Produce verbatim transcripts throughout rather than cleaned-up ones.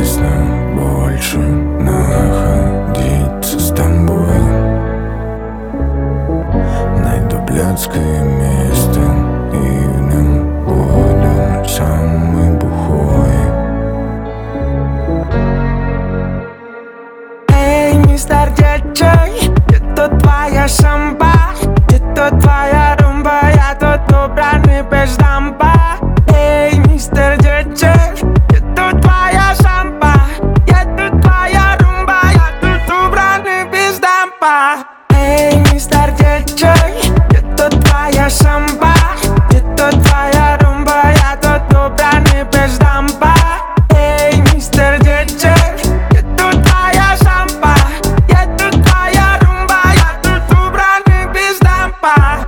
опасно больше находиться с тобой. Найду блядское место и в нем буду самый бухой. Эй, мистер диджей, где тут твоя шампа? Где тут твоя румба? Я тут убранный без дампа. Эй, мистер диджей, где тут твоя шампа? Я тут твоя румба, я тут убранный без дампа. Эй, мистер диджей, где тут твоя шампа? Где тут твоя румба? Я тут убранный без дампа. Эй, мистер диджей, где тут твоя шампа? Я тут твоя румба, я тут убранный без дампа.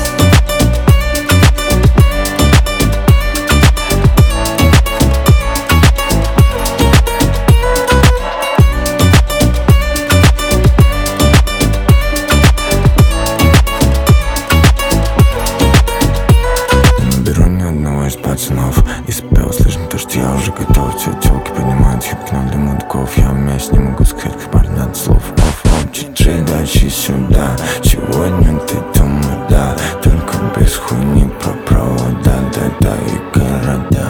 Беру ни одного из пацанов и спел, слышно то, что я уже готов. Все телки поднимают хип-кнал для мудаков. Я вместе не могу сказать, как пар надо слов. Оф-оф, чиджей, дальше сюда. Сегодня ты дома, да. Только без хуйни про провода, да-да и города.